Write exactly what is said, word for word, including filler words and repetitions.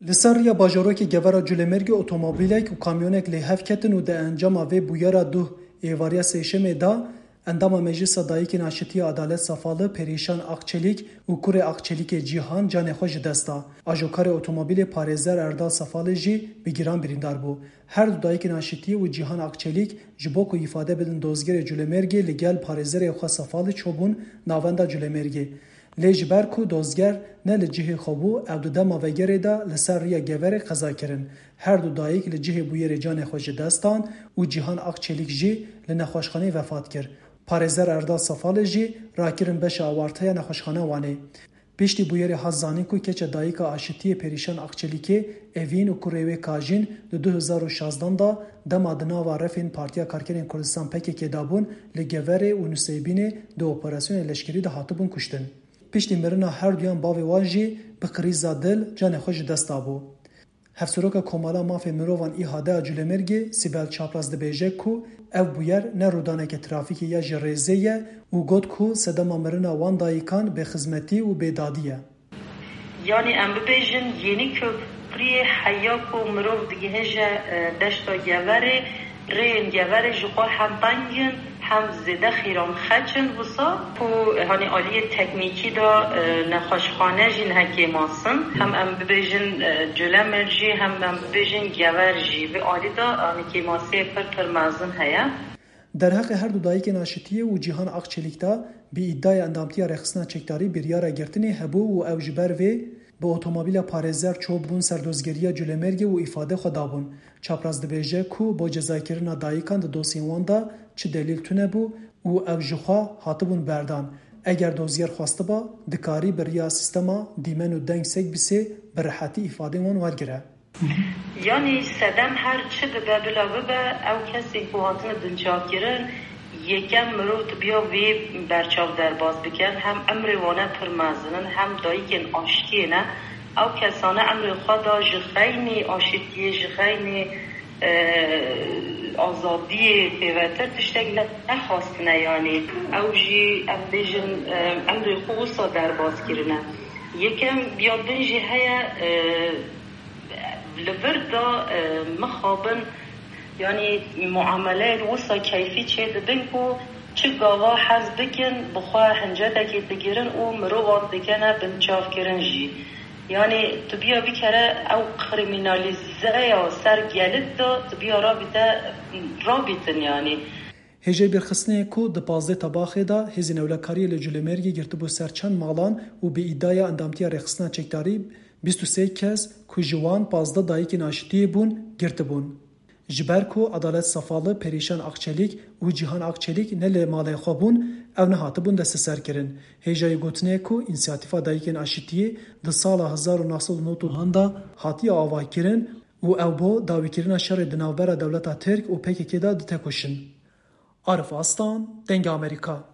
لسریا باجاروکی گورا جلمرگی اتومبیلک و کامیونک لی هفکتن و ده انجام و بویرا دو ایواریا سیشم دا اندام مجلس دایک ناشتی عدالت صفاله پریشان اقچلیک و کور اقچلیک جیهان جان خوش دستا اجوکار اتومبیل پارێزەر اردا صفاله جی بگیران بریندار بو هر دو دایک ناشتی و جیهان اقچلیک جبو کو ifade بدن دوزگر جلمرگی لگل پارێزەر خو صفاله چوبون ناوندا جلمرگی لجبر کو دوزگر نه لجه خوبو او دو دما وگره دا لسر ریا گوره قضا کرن هر دو دایک لجه بویر جان خوش دستان و جیهان اقچلیک جی لنخوشخانه وفات کرد پارێزەر اردا صفاله جی راکرن بش آوارتaya نخوشخانه وانه پشتی بویر حزانی کو کچ دایکا آشتی پریشان اقچلیکی اوین و کوروی کاجین دو دو هزار و شازده دا دما دنا و رفین پارتیا کارکرین کردستان پکی که دابون لگوره و نسیبین دو اپراسیون لشکری دا هاتبون کشتن پشتی مرنا هر دویان باوی واجی به قریزا دل جان خوش دستا بو هفسروکا کومالا مافی مروان ایهاده جلمرگی سیبل چاپراز دبیجه کو او بویر نه رودانه که ترافیکی یا جریزه و گود کو سدما مرنا وان دایکان به خدمتی و به دادیه یعنی ام ببیجن یعنی کپری حیاک و مروف دیگه هجا دشتا گوره رین گوره جقا هم بنگن هم زده خیران خچن وسا و هانی آلی تکنیکی دا نخوشخانه جین هکی ماسن هم ام ببیجن جلمر جی هم ام ببیجن گور جی و آلی دا هکی ماسی پر پر مازن هیا در حق هر دو دایک ناشتیه و جیهان اقچلیک دا بی ادعای اندامتی رخصنا چکداری بریاره گرتنی هبو و او جبر و به اتومبیل پارێزەر چوبون سردوزگریه جلمرگی و ifade خدابون چاپراز دبیجه کو با جزاکرنا دایکان د دوسیوان دا چه دلیل تونه بو و او جخوا هاتبون بردان اگر دوزگر خواسته با دکاری بریا سیستما دیمن و دنگ سگ بسی برحاتی ifade وان ورگره یعنی سدم هر چه ده بلا ببه او کسی که هاتن دنجاب گرن یکم مرو بیا وی برچاو در باز بکن هم امر وانه پرمازنن هم دایگن آشتی نه او کسانه امر خدا جخینی آشتی جخینی آزادی پیوتر تشتگ نخواستنه یعنی او جی ام بیجن امر خوصا در باز کرنه یکم بیادن جی هیا لبردا مخابن یعنی معامله وسا کیفی چه دبن کو چه گاوا حز بکن بخواه هنجده که بگیرن او مروان بکنه بنچاف کرن جی یعنی تو بیا بکره او کریمینالیزه یا سر گلد دا تو بیا رابطه رابطن یعنی هجای برخصنه کو د پازده تباخه دا هزین اولکاری لجلمرگی گرته بو سرچند مالان و به ایدای اندامتی رخصنا چکداری بیست و سه کس که جوان پازده دایک ناشتی بون گرته بون جبر کو عدالت صفاله پریشان اقچلیک و جیهان اقچلیک نه له مال خوبون او نه هاتبون دست سر کرن هجای گوتنه کو انسیاتیفا دایکن اشتیه د سال هزار و نهصد و نود هندا هاتی آوا کرن و او بو داوی کرن شر دناوبر دولت ترک و پک کدا د تکوشن عارف استان دنگ امریکا